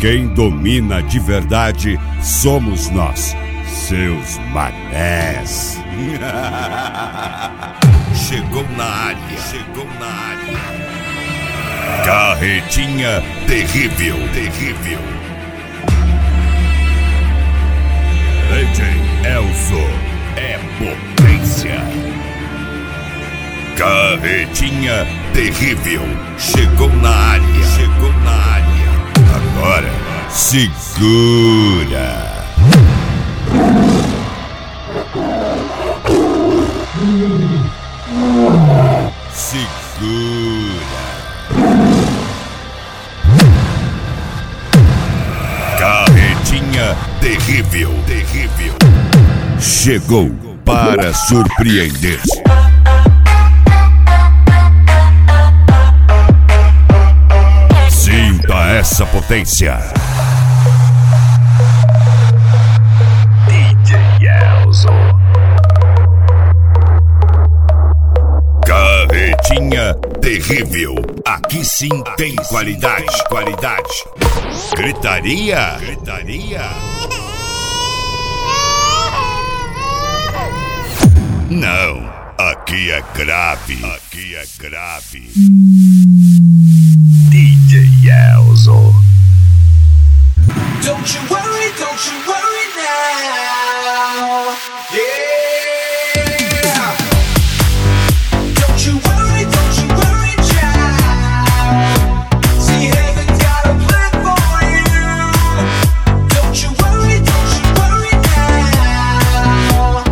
Quem domina de verdade somos nós, seus manés. Chegou na área, chegou na área. Carretinha terrível, terrível. DJ Elzo é potência. Carretinha terrível. Chegou na área, chegou na área. Agora segura. Segura. Carretinha terrível, terrível. Chegou para surpreender. Sinta essa potência. DJ Elzo. Carretinha terrível. Aqui sim tem qualidade, qualidade. Gritaria, gritaria. Não, aqui é grave, aqui é grave. DJ Elzo. Don't you worry now. Yeah. Don't you worry, child. See, heaven's got a plan for you. Don't you worry now.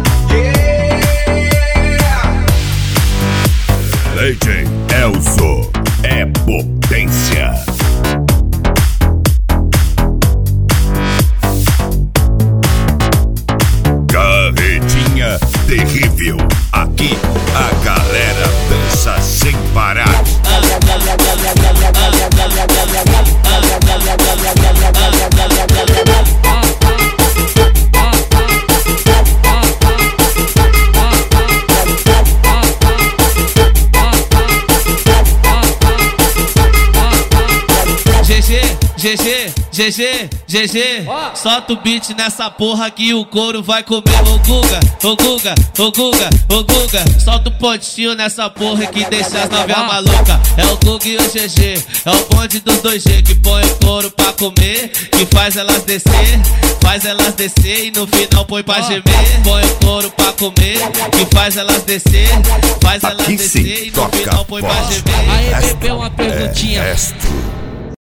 Yeah. DJ Elzo é potência. Carretinha terrível. Aqui a galera dança sem parar. GG, solta o beat nessa porra que o couro vai comer. Ô Guga, solta o pontinho nessa porra que deixa as novinhas maluca. É o Guga e o GG, é o bonde dos 2G que põe o couro pra comer, que faz elas descer e no final põe pra gemer. Põe o couro pra comer, que faz elas descer e no final põe pra gemer. Aí, bebê, uma perguntinha.